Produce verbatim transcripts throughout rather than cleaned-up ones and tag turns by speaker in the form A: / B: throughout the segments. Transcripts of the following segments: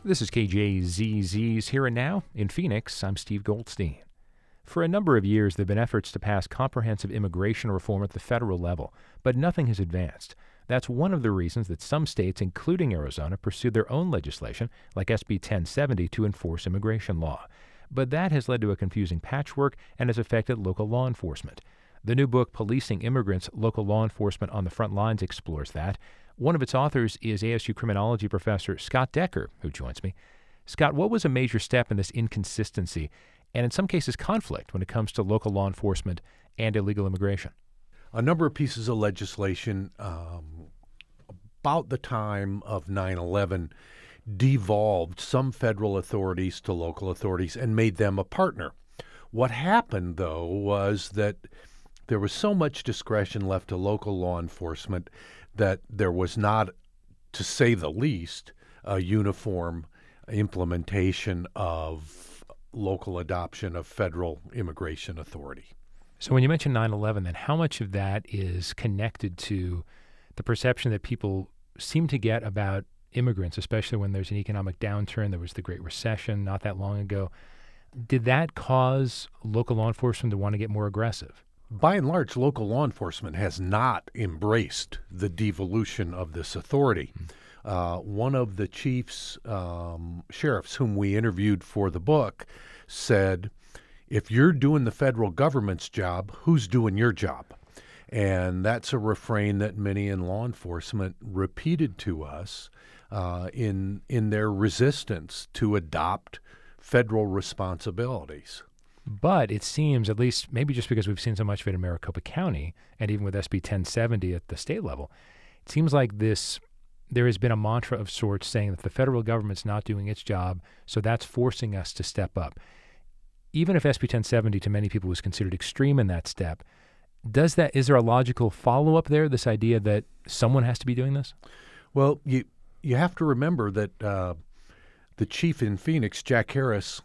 A: This is K J Z Z's Here and Now. In Phoenix, I'm Steve Goldstein. For a number of years, there have been efforts to pass comprehensive immigration reform at the federal level, but nothing has advanced. That's one of the reasons that some states, including Arizona, pursued their own legislation, like S B ten seventy, to enforce immigration law. But that has led to a confusing patchwork and has affected local law enforcement. The new book, Policing Immigrants, Local Law Enforcement on the Front Lines, explores that. One of its authors is A S U criminology professor Scott Decker, who joins me. Scott, what was a major step in this inconsistency and in some cases conflict when it comes to local law enforcement and illegal immigration?
B: A number of pieces of legislation um, about the time of nine eleven devolved some federal authorities to local authorities and made them a partner. What happened, though, was that there was so much discretion left to local law enforcement that there was not, to say the least, a uniform implementation of local adoption of federal immigration authority.
A: So when you mention nine eleven, then how much of that is connected to the perception that people seem to get about immigrants, especially when there's an economic downturn? There was the Great Recession not that long ago. Did that cause local law enforcement to want to get more aggressive?
B: By and large, local law enforcement has not embraced the devolution of this authority. Mm-hmm. Uh, one of the chiefs, um, sheriffs whom we interviewed for the book, said, if you're doing the federal government's job, who's doing your job? And that's a refrain that many in law enforcement repeated to us uh, in in their resistance to adopt federal responsibilities.
A: But it seems, at least maybe just because we've seen so much of it in Maricopa County, and even with S B ten seventy at the state level, it seems like this there has been a mantra of sorts saying that the federal government's not doing its job, so that's forcing us to step up. Even if S B ten seventy to many people was considered extreme in that step, does that is there a logical follow-up there, this idea that someone has to be doing this?
B: Well, you you have to remember that uh, the chief in Phoenix, Jack Harris,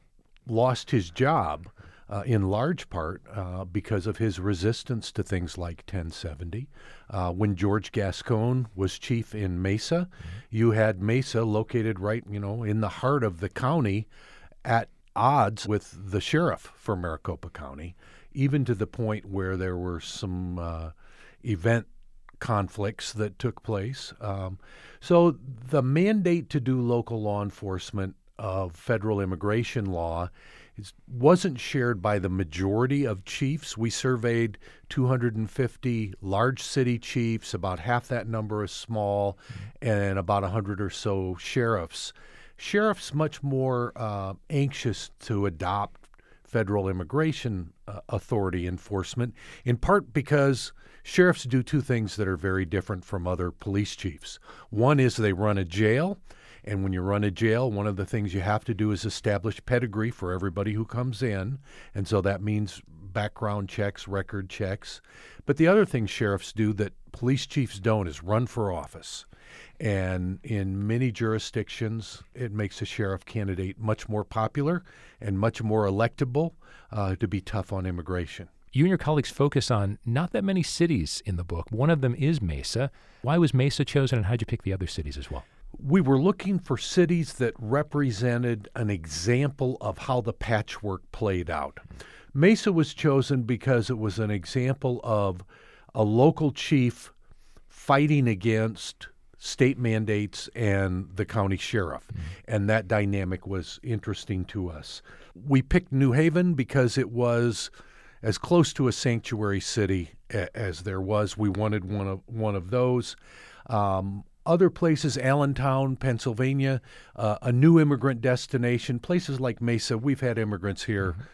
B: lost his job uh, in large part uh, because of his resistance to things like ten seventy. Uh, when George Gascon was chief in Mesa, mm-hmm. you had Mesa located right, you know, in the heart of the county at odds with the sheriff for Maricopa County, even to the point where there were some uh, event conflicts that took place. Um, so the mandate to do local law enforcement of federal immigration law is, wasn't shared by the majority of chiefs. We surveyed two hundred fifty large city chiefs, about half that number is small, mm-hmm. and about one hundred or so sheriffs. Sheriffs much more uh, anxious to adopt federal immigration uh, authority enforcement, in part because sheriffs do two things that are very different from other police chiefs. One is they run a jail. And when you run a jail, one of the things you have to do is establish pedigree for everybody who comes in. And so that means background checks, record checks. But the other thing sheriffs do that police chiefs don't is run for office. And in many jurisdictions, it makes a sheriff candidate much more popular and much more electable uh, to be tough on immigration.
A: You and your colleagues focus on not that many cities in the book. One of them is Mesa. Why was Mesa chosen, and how'd you pick the other cities as well?
B: We were looking for cities that represented an example of how the patchwork played out. Mesa was chosen because it was an example of a local chief fighting against state mandates and the county sheriff, mm-hmm. and that dynamic was interesting to us. We picked New Haven because it was as close to a sanctuary city a- as there was. We wanted one of one of those. Um, Other places, Allentown, Pennsylvania, uh, a new immigrant destination, places like Mesa. We've had immigrants here mm-hmm.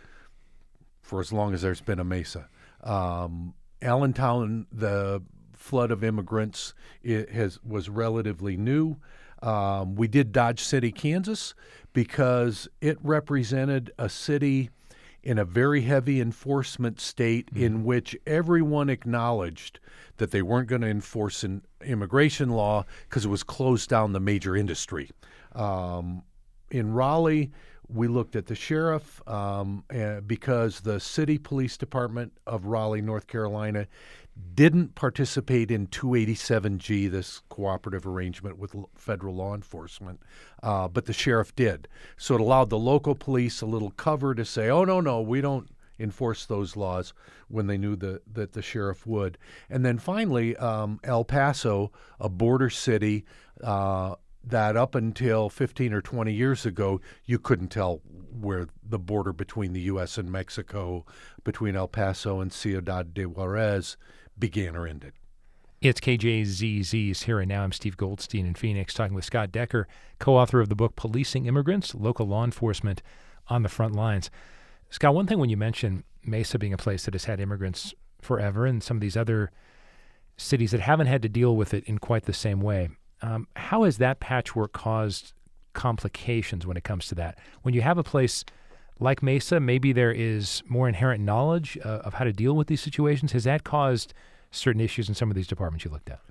B: for as long as there's been a Mesa. Um, Allentown, the flood of immigrants it has was relatively new. Um, we did Dodge City, Kansas, because it represented a city in a very heavy enforcement state mm-hmm. in which everyone acknowledged that they weren't going to enforce an immigration law because it was closed down the major industry. Um, in Raleigh, We looked at the sheriff um, uh, because the city police department of Raleigh, North Carolina, didn't participate in two eighty-seven G, this cooperative arrangement with l- federal law enforcement, uh, but the sheriff did. So it allowed the local police a little cover to say, oh, no, no, we don't enforce those laws, when they knew the, that the sheriff would. And then finally, um, El Paso, a border city, uh, that up until fifteen or twenty years ago, you couldn't tell where the border between the U S and Mexico, between El Paso and Ciudad de Juarez, began or ended.
A: It's K J Z Z's Here and Now. I'm Steve Goldstein in Phoenix, talking with Scott Decker, co-author of the book Policing Immigrants, Local Law Enforcement on the Front Lines. Scott, one thing when you mention Mesa being a place that has had immigrants forever and some of these other cities that haven't had to deal with it in quite the same way, um, how has that patchwork caused complications when it comes to that? When you have a place like Mesa, maybe there is more inherent knowledge uh, of how to deal with these situations. Has that caused certain issues in some of these departments you looked at?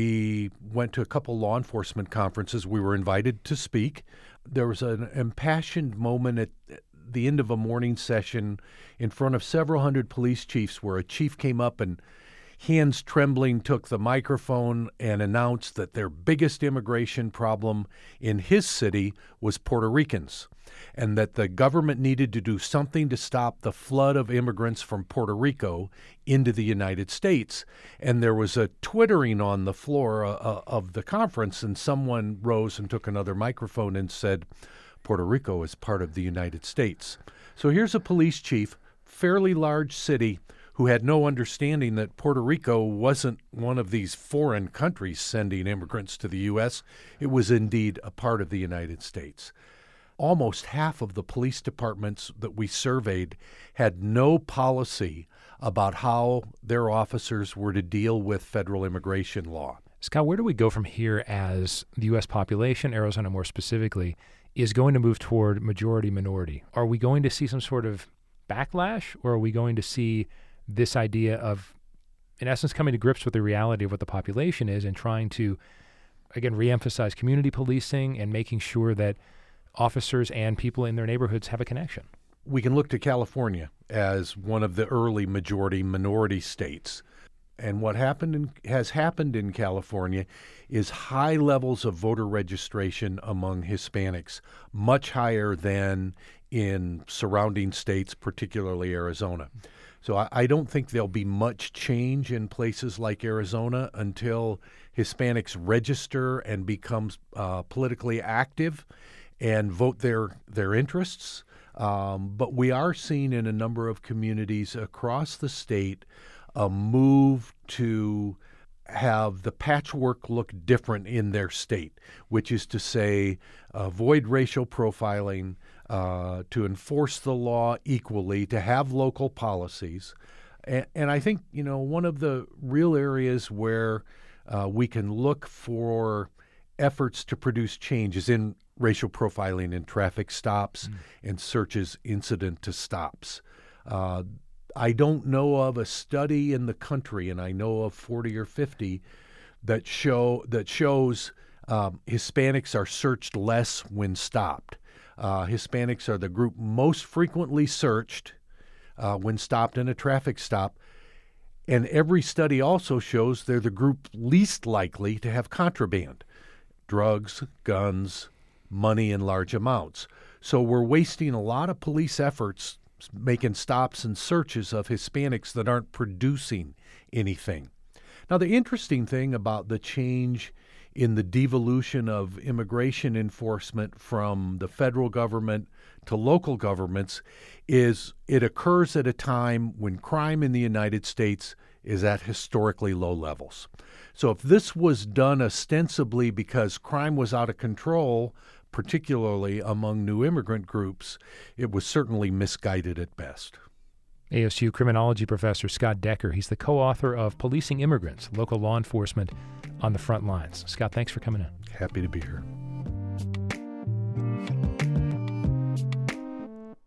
B: We went to a couple law enforcement conferences. We were invited to speak. There was an impassioned moment at the end of a morning session in front of several hundred police chiefs where a chief came up and, hands trembling, took the microphone and announced that their biggest immigration problem in his city was Puerto Ricans, and that the government needed to do something to stop the flood of immigrants from Puerto Rico into the United States. And there was a twittering on the floor uh, of the conference, and someone rose and took another microphone and said, Puerto Rico is part of the United States. So here's a police chief, fairly large city, who had no understanding that Puerto Rico wasn't one of these foreign countries sending immigrants to the U S. It was indeed a part of the United States. Almost half of the police departments that we surveyed had no policy about how their officers were to deal with federal immigration law.
A: Scott, where do we go from here as the U S population, Arizona more specifically, is going to move toward majority-minority? Are we going to see some sort of backlash, or are we going to see this idea of, in essence, coming to grips with the reality of what the population is and trying to, again, reemphasize community policing and making sure that officers and people in their neighborhoods have a connection?
B: We can look to California as one of the early majority-minority states. And what happened in, has happened in California is high levels of voter registration among Hispanics, much higher than in surrounding states, particularly Arizona. So I, I don't think there'll be much change in places like Arizona until Hispanics register and become uh, politically active and vote their, their interests. Um, but we are seeing in a number of communities across the state a move to have the patchwork look different in their state, which is to say, avoid racial profiling, uh, to enforce the law equally, to have local policies. And, and I think, you know, one of the real areas where uh, we can look for efforts to produce change is in racial profiling in traffic stops mm. and searches incident to stops. Uh, I don't know of a study in the country, and I know of forty or fifty, that show that shows um, Hispanics are searched less when stopped. Uh, Hispanics are the group most frequently searched uh, when stopped in a traffic stop, and every study also shows they're the group least likely to have contraband, drugs, guns, money in large amounts. So we're wasting a lot of police efforts making stops and searches of Hispanics that aren't producing anything. Now, the interesting thing about the change in the devolution of immigration enforcement from the federal government to local governments is it occurs at a time when crime in the United States is at historically low levels. So if this was done ostensibly because crime was out of control, particularly among new immigrant groups, it was certainly misguided at best.
A: A S U criminology professor Scott Decker, he's the co-author of Policing Immigrants, Local Law Enforcement on the Front Lines. Scott, thanks for coming in.
B: Happy to be here.